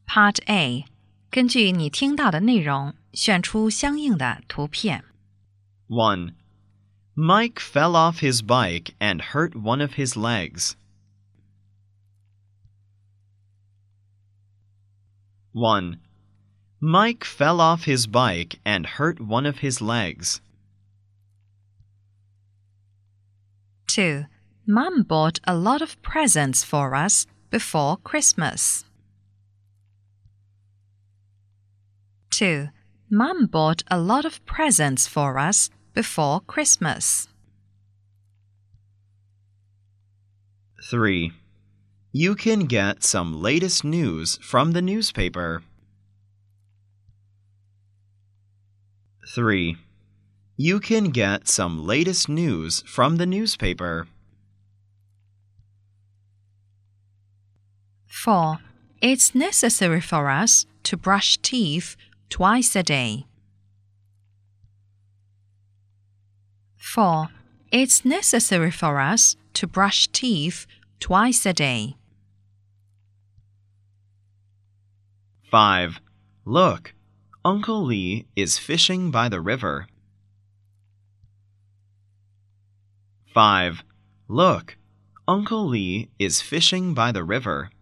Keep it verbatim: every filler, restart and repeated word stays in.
Part A 根据你听到的内容选出相应的图片。 one. Mike fell off his bike and hurt one of his legs. one. Mike fell off his bike and hurt one of his legs. two. Mom bought a lot of presents for us before Christmas. two. Mom bought a lot of presents for us before Christmas. three. You can get some latest news from the newspaper. three. You can get some latest news from the newspaper. four. It's necessary for us to brush teeth twice a day. four. It's necessary for us to brush teeth twice a day. five. Look, Uncle Lee is fishing by the river. five. Look, Uncle Lee is fishing by the river.